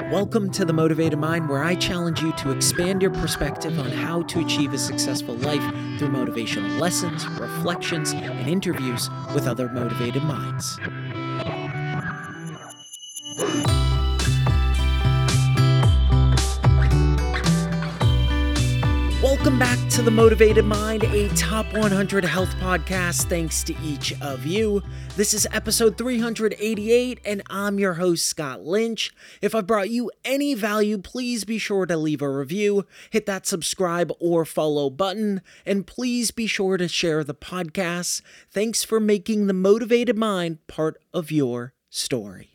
Welcome to The Motivated Mind, where I challenge you to expand your perspective on how to achieve a successful life through motivational lessons, reflections, and interviews with other motivated minds. Welcome back to The Motivated Mind, a top 100 health podcast. Thanks to each of you. This is episode 388, and I'm your host, Scott Lynch. If I brought you any value, please be sure to leave a review, hit that subscribe or follow button, and please be sure to share the podcast. Thanks for making The Motivated Mind part of your story.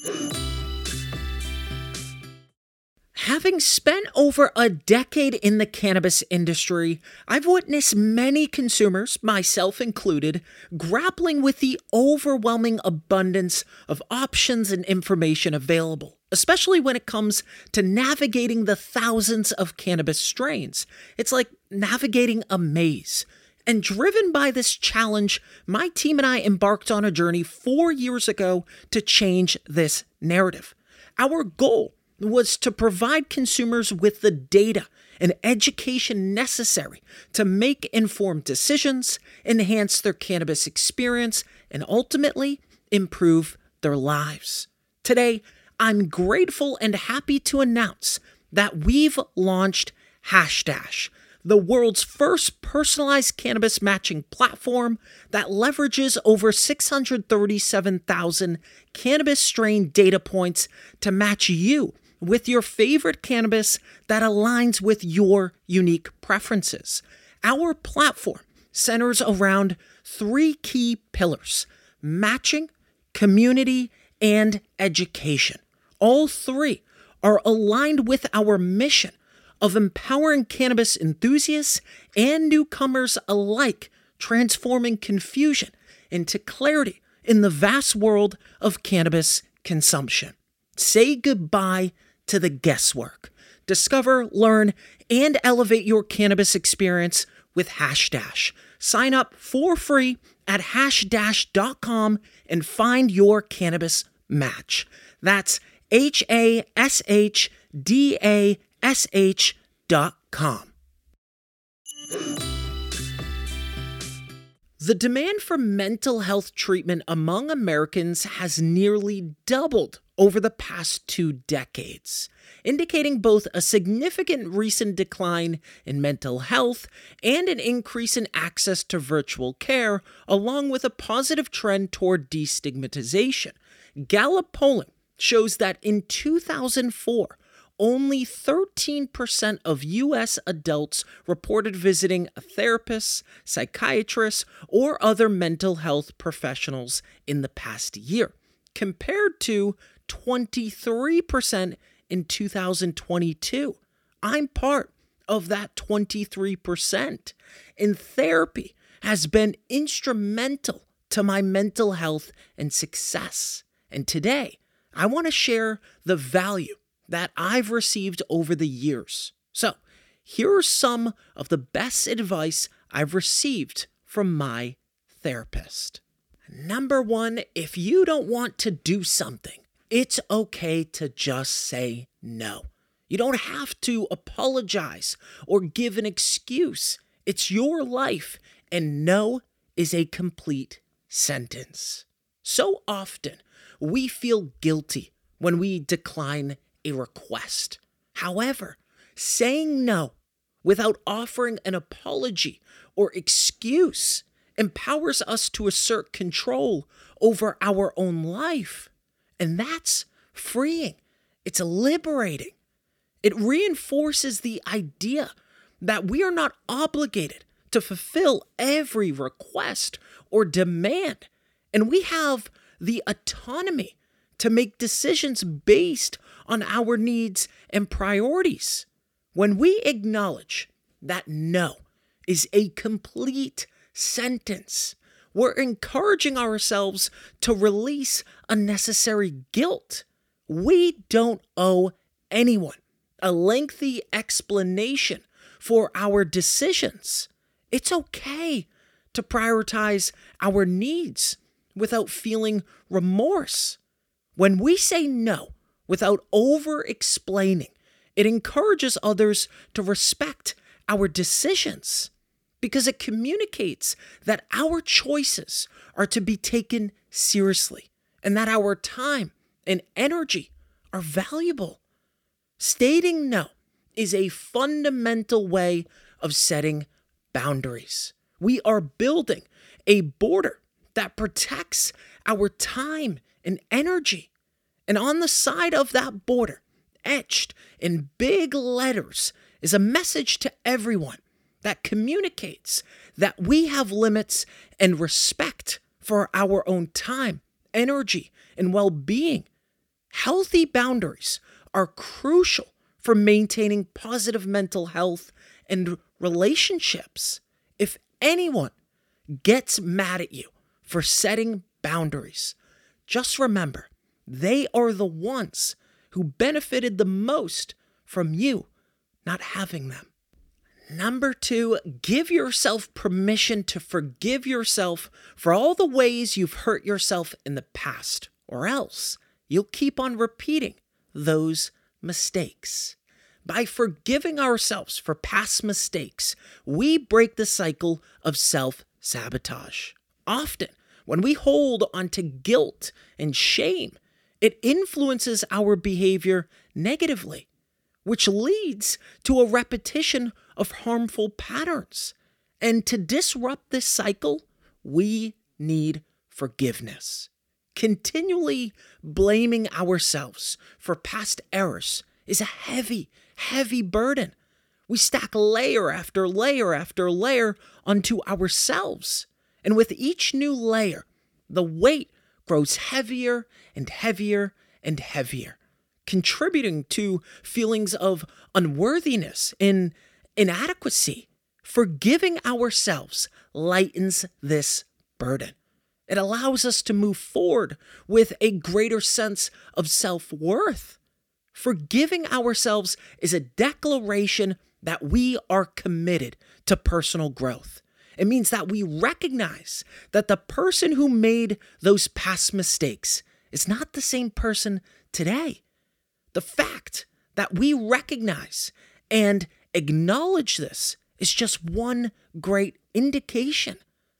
Having spent over a decade in the cannabis industry, I've witnessed many consumers, myself included, grappling with the overwhelming abundance of options and information available, especially when it comes to navigating the thousands of cannabis strains. It's like navigating a maze. And driven by this challenge, my team and I embarked on a journey 4 years ago to change this narrative. Our goal was to provide consumers with the data and education necessary to make informed decisions, enhance their cannabis experience, and ultimately improve their lives. Today, I'm grateful and happy to announce that we've launched Hashdash, the world's first personalized cannabis matching platform that leverages over 637,000 cannabis strain data points to match you with your favorite cannabis that aligns with your unique preferences. Our platform centers around three key pillars: matching, community, and education. All three are aligned with our mission of empowering cannabis enthusiasts and newcomers alike, transforming confusion into clarity in the vast world of cannabis consumption. Say goodbye to the guesswork. Discover, learn, and elevate your cannabis experience with Hashdash. Sign up for free at hashdash.com and find your cannabis match. That's hashdash.com. The demand for mental health treatment among Americans has nearly doubled over the past 2 decades, indicating both a significant recent decline in mental health and an increase in access to virtual care, along with a positive trend toward destigmatization. Gallup polling shows that in 2004, only 13% of U.S. adults reported visiting a therapist, psychiatrist, or other mental health professionals in the past year, compared to 23% in 2022. I'm part of that 23%. And therapy has been instrumental to my mental health and success. And today, I want to share the value that I've received over the years. So, here are some of the best advice I've received from my therapist. Number 1, if you don't want to do something, it's okay to just say no. You don't have to apologize or give an excuse. It's your life, and no is a complete sentence. So often, we feel guilty when we decline a request. However, saying no without offering an apology or excuse empowers us to assert control over our own life. And that's freeing. It's liberating. It reinforces the idea that we are not obligated to fulfill every request or demand, and we have the autonomy to make decisions based on our needs and priorities. When we acknowledge that no is a complete sentence, we're encouraging ourselves to release unnecessary guilt. We don't owe anyone a lengthy explanation for our decisions. It's okay to prioritize our needs without feeling remorse. When we say no, without over-explaining. It encourages others to respect our decisions because it communicates that our choices are to be taken seriously and that our time and energy are valuable. Stating no is a fundamental way of setting boundaries. We are building a border that protects our time and energy. And on the side of that border, etched in big letters, is a message to everyone that communicates that we have limits and respect for our own time, energy, and well-being. Healthy boundaries are crucial for maintaining positive mental health and relationships. If anyone gets mad at you for setting boundaries, just remember they are the ones who benefited the most from you not having them. Number 2, give yourself permission to forgive yourself for all the ways you've hurt yourself in the past, or else you'll keep on repeating those mistakes. By forgiving ourselves for past mistakes, we break the cycle of self-sabotage. Often, when we hold onto guilt and shame, it influences our behavior negatively, which leads to a repetition of harmful patterns. And to disrupt this cycle, we need forgiveness. Continually blaming ourselves for past errors is a heavy, heavy burden. We stack layer after layer after layer onto ourselves. And with each new layer, the weight grows heavier and heavier and heavier, contributing to feelings of unworthiness and inadequacy. Forgiving ourselves lightens this burden. It allows us to move forward with a greater sense of self-worth. Forgiving ourselves is a declaration that we are committed to personal growth. It means that we recognize that the person who made those past mistakes is not the same person today. The fact that we recognize and acknowledge this is just one great indication.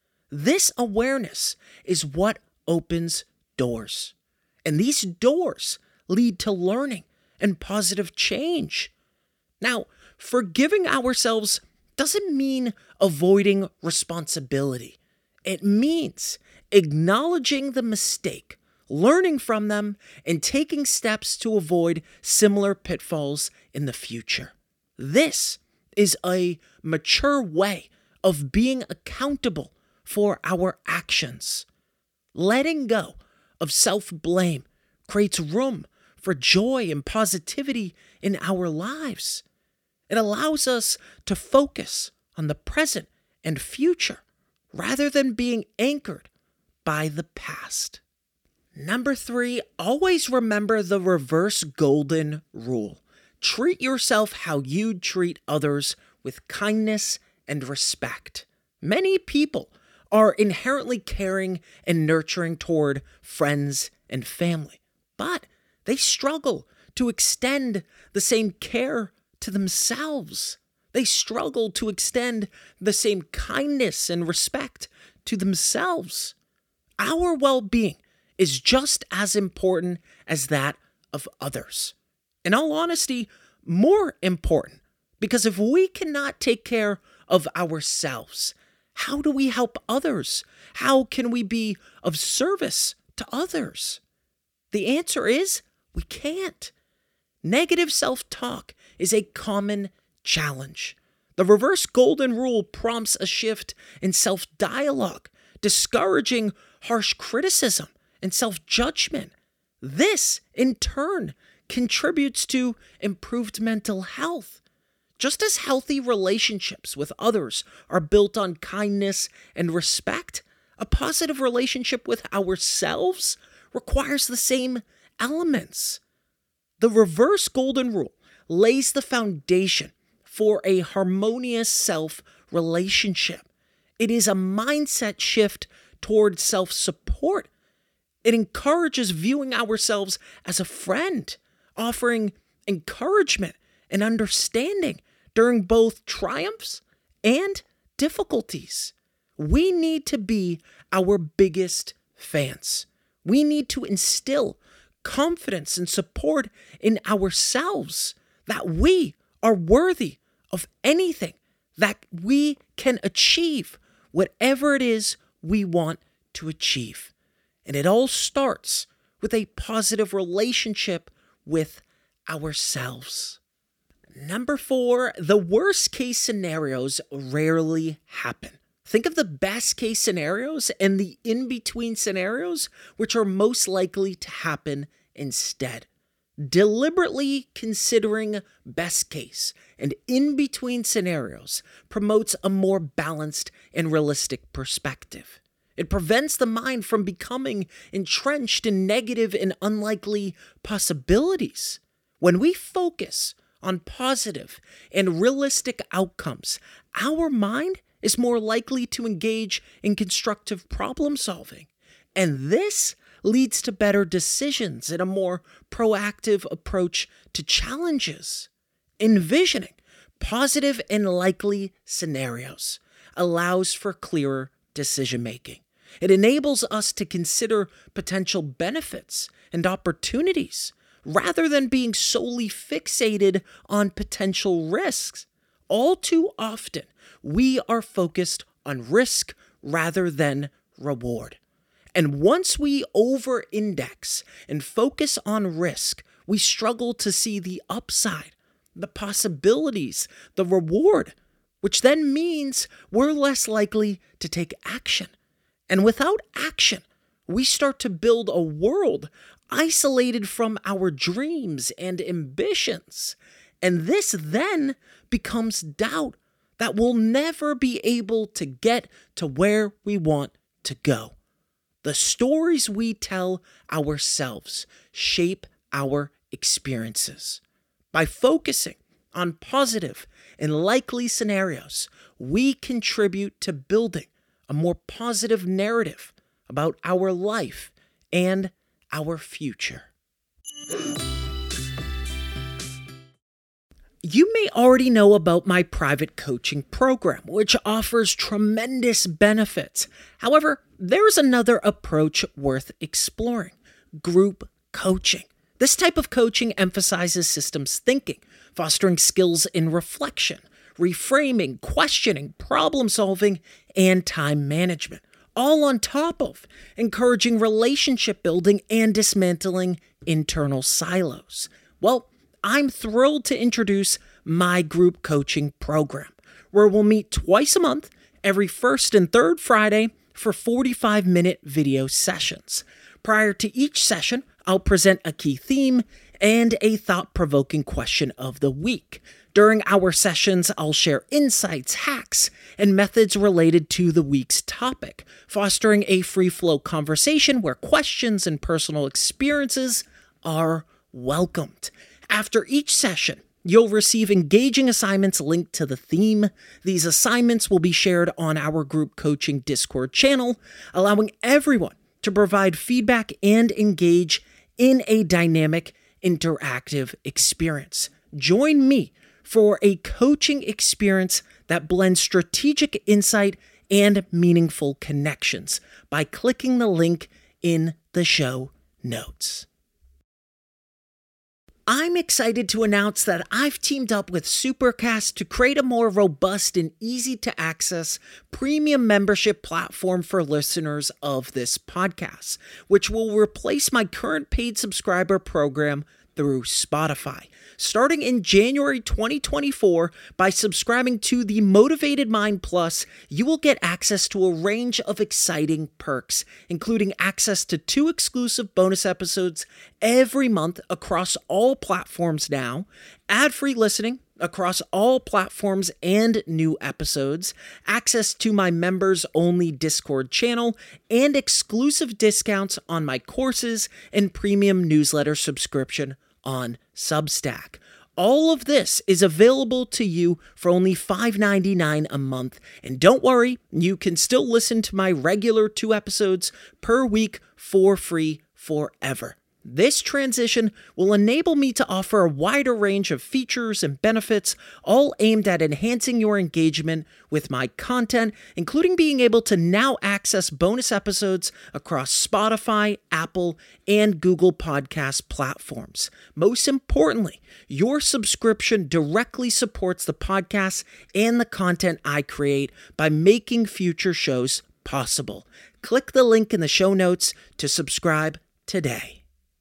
This awareness is what opens doors. And these doors lead to learning and positive change. Now, forgiving ourselves doesn't mean avoiding responsibility. It means acknowledging the mistake, learning from them, and taking steps to avoid similar pitfalls in the future. This is a mature way of being accountable for our actions. Letting go of self-blame creates room for joy and positivity in our lives. It allows us to focus on the present and future rather than being anchored by the past. Number 3, always remember the reverse golden rule. Treat yourself how you'd treat others with kindness and respect. Many people are inherently caring and nurturing toward friends and family, but they struggle to extend the same care to themselves. They struggle to extend the same kindness and respect to themselves. Our well-being is just as important as that of others. In all honesty, more important, because if we cannot take care of ourselves, how do we help others? How can we be of service to others? The answer is we can't. Negative self-talk is a common challenge. The reverse golden rule prompts a shift in self-dialogue, discouraging harsh criticism and self-judgment. This, in turn, contributes to improved mental health. Just as healthy relationships with others are built on kindness and respect, a positive relationship with ourselves requires the same elements. The reverse golden rule lays the foundation for a harmonious self-relationship. It is a mindset shift toward self-support. It encourages viewing ourselves as a friend, offering encouragement and understanding during both triumphs and difficulties. We need to be our biggest fans. We need to instill confidence and support in ourselves that we are worthy of anything, that we can achieve whatever it is we want to achieve. And it all starts with a positive relationship with ourselves. Number 4, the worst case scenarios rarely happen. Think of the best case scenarios and the in-between scenarios, which are most likely to happen instead. Deliberately considering best case and in-between scenarios promotes a more balanced and realistic perspective. It prevents the mind from becoming entrenched in negative and unlikely possibilities. When we focus on positive and realistic outcomes, our mind is more likely to engage in constructive problem solving. And this leads to better decisions and a more proactive approach to challenges. Envisioning positive and likely scenarios allows for clearer decision making. It enables us to consider potential benefits and opportunities rather than being solely fixated on potential risks. All too often, we are focused on risk rather than reward. And once we over-index and focus on risk, we struggle to see the upside, the possibilities, the reward, which then means we're less likely to take action. And without action, we start to build a world isolated from our dreams and ambitions. And this then becomes doubt that we'll never be able to get to where we want to go. The stories we tell ourselves shape our experiences. By focusing on positive and likely scenarios, we contribute to building a more positive narrative about our life and our future. You may already know about my private coaching program, which offers tremendous benefits. However, there's another approach worth exploring: group coaching. This type of coaching emphasizes systems thinking, fostering skills in reflection, reframing, questioning, problem solving, and time management, all on top of encouraging relationship building and dismantling internal silos. Well, I'm thrilled to introduce my group coaching program, where we'll meet twice a month, every first and third Friday, for 45-minute video sessions. Prior to each session, I'll present a key theme and a thought-provoking question of the week. During our sessions, I'll share insights, hacks, and methods related to the week's topic, fostering a free-flow conversation where questions and personal experiences are welcomed. After each session, you'll receive engaging assignments linked to the theme. These assignments will be shared on our group coaching Discord channel, allowing everyone to provide feedback and engage in a dynamic, interactive experience. Join me for a coaching experience that blends strategic insight and meaningful connections by clicking the link in the show notes. I'm excited to announce that I've teamed up with Supercast to create a more robust and easy-to-access premium membership platform for listeners of this podcast, which will replace my current paid subscriber program through Spotify. Starting in January 2024, by subscribing to the Motivated Mind Plus, you will get access to a range of exciting perks, including access to 2 exclusive bonus episodes every month across all platforms now, ad-free listening across all platforms and new episodes, access to my members-only Discord channel, and exclusive discounts on my courses and premium newsletter subscription on Substack. All of this is available to you for only $5.99 a month. And don't worry, you can still listen to my regular 2 episodes per week for free forever. This transition will enable me to offer a wider range of features and benefits, all aimed at enhancing your engagement with my content, including being able to now access bonus episodes across Spotify, Apple, and Google Podcast platforms. Most importantly, your subscription directly supports the podcast and the content I create by making future shows possible. Click the link in the show notes to subscribe today.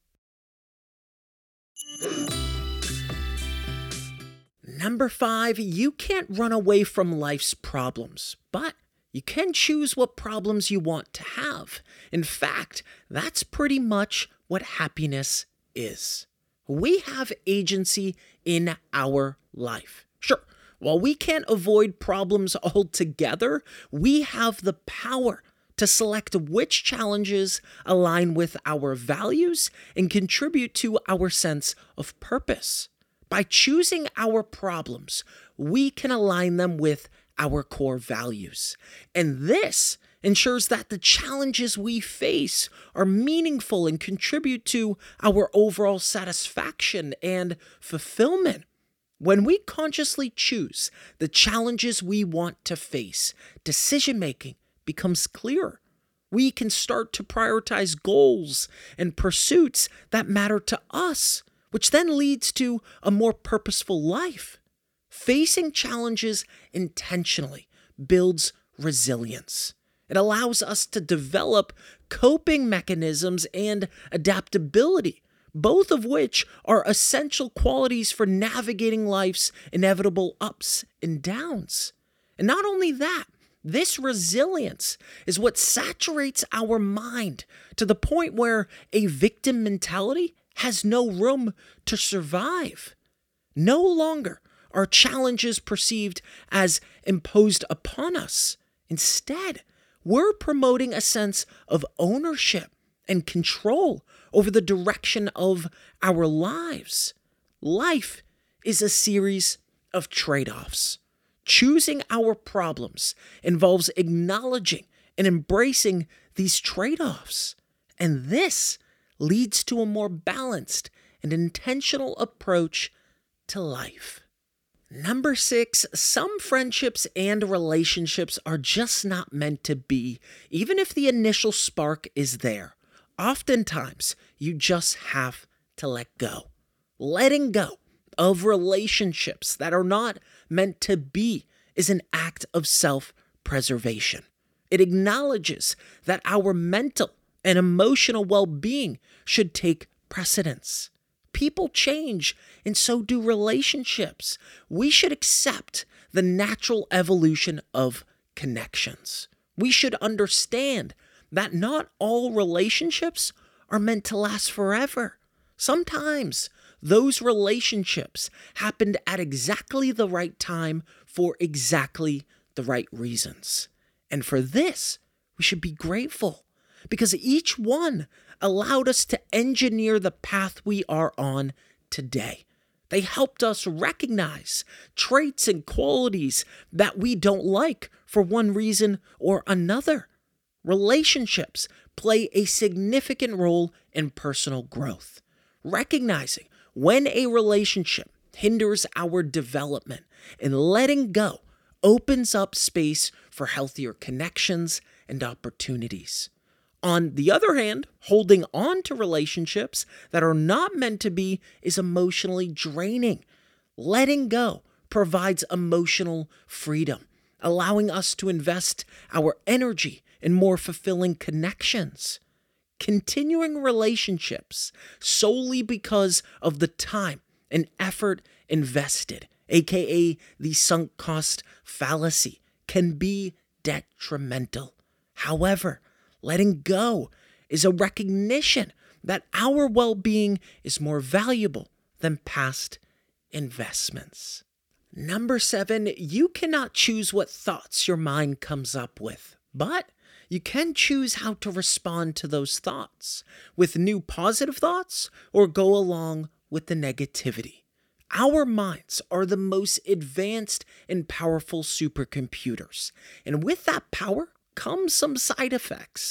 Number 5, you can't run away from life's problems, but you can choose what problems you want to have. In fact, that's pretty much what happiness is. We have agency in our life. Sure, while we can't avoid problems altogether, we have the power to select which challenges align with our values and contribute to our sense of purpose. By choosing our problems, we can align them with our core values. And this ensures that the challenges we face are meaningful and contribute to our overall satisfaction and fulfillment. When we consciously choose the challenges we want to face, decision-making becomes clearer. We can start to prioritize goals and pursuits that matter to us, which then leads to a more purposeful life. Facing challenges intentionally builds resilience. It allows us to develop coping mechanisms and adaptability, both of which are essential qualities for navigating life's inevitable ups and downs. And not only that, this resilience is what saturates our mind to the point where a victim mentality has no room to survive. No longer are challenges perceived as imposed upon us. Instead, we're promoting a sense of ownership and control over the direction of our lives. Life is a series of trade-offs. Choosing our problems involves acknowledging and embracing these trade-offs. And this leads to a more balanced and intentional approach to life. Number 6, some friendships and relationships are just not meant to be, even if the initial spark is there. Oftentimes, you just have to let go. Letting go of relationships that are not meant to be is an act of self-preservation. It acknowledges that our mental and emotional well-being should take precedence. People change, and so do relationships. We should accept the natural evolution of connections. We should understand that not all relationships are meant to last forever. Sometimes those relationships happened at exactly the right time for exactly the right reasons. And for this, we should be grateful, because each one allowed us to engineer the path we are on today. They helped us recognize traits and qualities that we don't like for one reason or another. Relationships play a significant role in personal growth. Recognizing when a relationship hinders our development and letting go opens up space for healthier connections and opportunities. On the other hand, holding on to relationships that are not meant to be is emotionally draining. Letting go provides emotional freedom, allowing us to invest our energy in more fulfilling connections. Continuing relationships solely because of the time and effort invested, aka the sunk cost fallacy, can be detrimental. However, letting go is a recognition that our well-being is more valuable than past investments. Number 7, you cannot choose what thoughts your mind comes up with, but you can choose how to respond to those thoughts, with new positive thoughts or go along with the negativity. Our minds are the most advanced and powerful supercomputers, and with that power comes some side effects.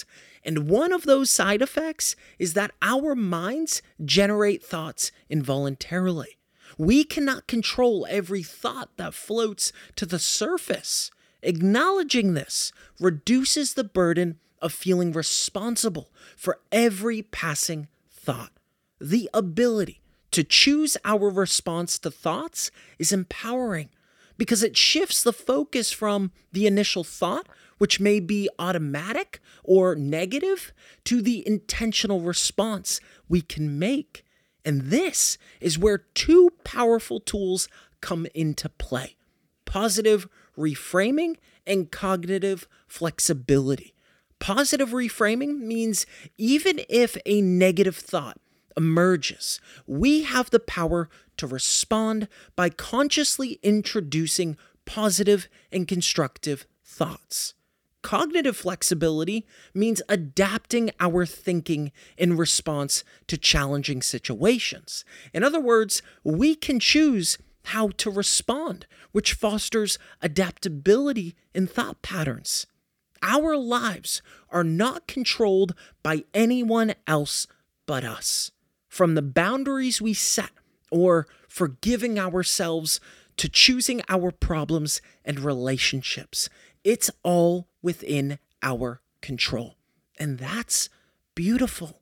And one of those side effects is that our minds generate thoughts involuntarily. We cannot control every thought that floats to the surface. Acknowledging this reduces the burden of feeling responsible for every passing thought. The ability to choose our response to thoughts is empowering because it shifts the focus from the initial thought, which may be automatic or negative, to the intentional response we can make. And this is where two powerful tools come into play: positive reframing and cognitive flexibility. Positive reframing means even if a negative thought emerges, we have the power to respond by consciously introducing positive and constructive thoughts. Cognitive flexibility means adapting our thinking in response to challenging situations. In other words, we can choose how to respond, which fosters adaptability in thought patterns. Our lives are not controlled by anyone else but us. From the boundaries we set, or forgiving ourselves, to choosing our problems and relationships, it's all within our control. And that's beautiful.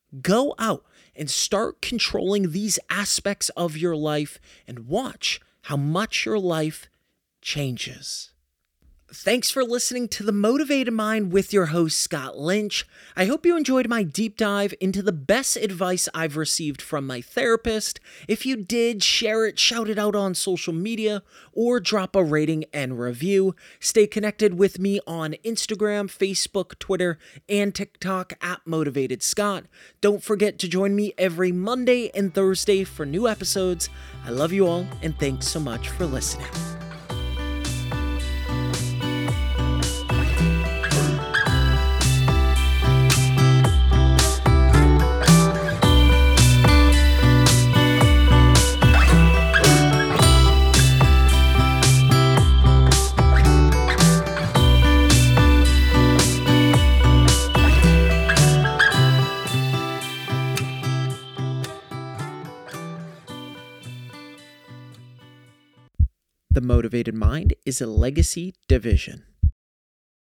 Go out and start controlling these aspects of your life and watch how much your life changes. Thanks for listening to The Motivated Mind with your host, Scott Lynch. I hope you enjoyed my deep dive into the best advice I've received from my therapist. If you did, share it, shout it out on social media, or drop a rating and review. Stay connected with me on Instagram, Facebook, Twitter, and TikTok at Motivated Scott. Don't forget to join me every Monday and Thursday for new episodes. I love you all, and thanks so much for listening. The Motivated Mind is a legacy division.